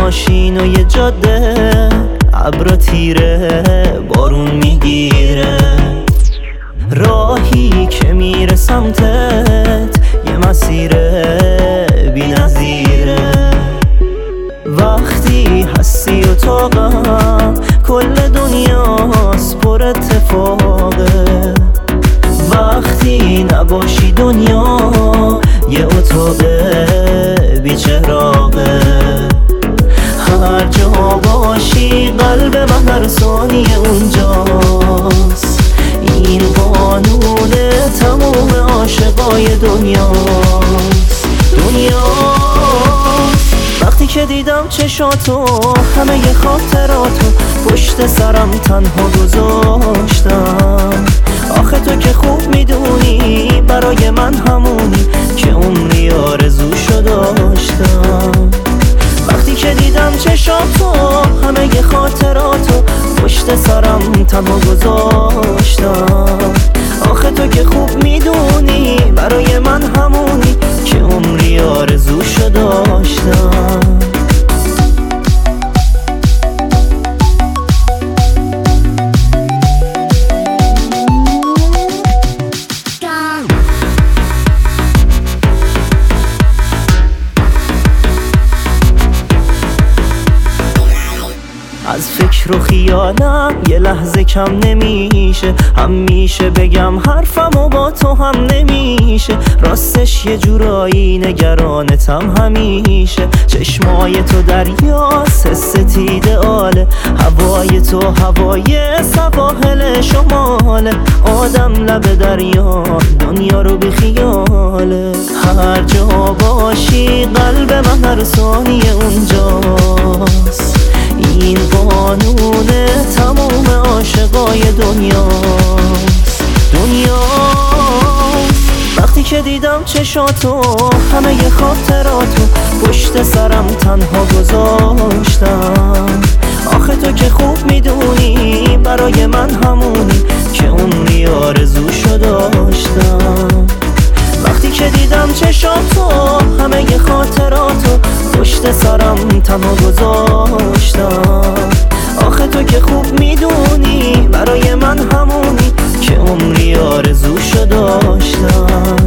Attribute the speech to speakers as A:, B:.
A: ماشین و یه جاده، ابرا تیره بارون میگیره، راهی که میره سمتت یه مسیر بی نظیره. وقتی هستی اتاقم کل دنیاست پر اتفاقه، وقتی نباشی دنیا یه اتاق بی چراغه. هر جا باشی قلب من هر ثانیه اونجاست، این قانون تموم عاشقای دنیاست. وقتی که دیدم چشاتو همه ی خاطراتو پشت سرم تنها گذاشتم. آخه تو که خوب میدونی برای من همونی که عمری آرزوشو داشتم. وقتی که دیدم چشاتو همه ی خاطراتو پشت سرم تنها گذاشتم. آخه تو که خوب میدونی برای من همونی که عمری آرزوشو داشتم. از فکر و خیالم یه لحظه کم نمیشه، همیشه بگم حرفمو با تو هم نمیشه. راستش یه جورایی نگرانتم همیشه، چشمای تو دریاست، حست ایدئاله، هوای تو هوای سواحل شماله. آدم لب دریا دنیا رو بی خیاله، هر جا باشی قلب من هر ثانیه اونجاست، این قانون تموم عاشقای دنیاست. وقتی که دیدم چشاتو همه ی خاطراتو پشت سرم تنها گذاشتم. آخه تو که خوب میدونی برای من همونی که عمری آرزوشو داشتم. وقتی که دیدم چشاتو همه ی خاطراتو پشت سرم تنها گذاشتم. آخه تو که خوب میدونی برای من همونی که عمری آرزوشو داشتم.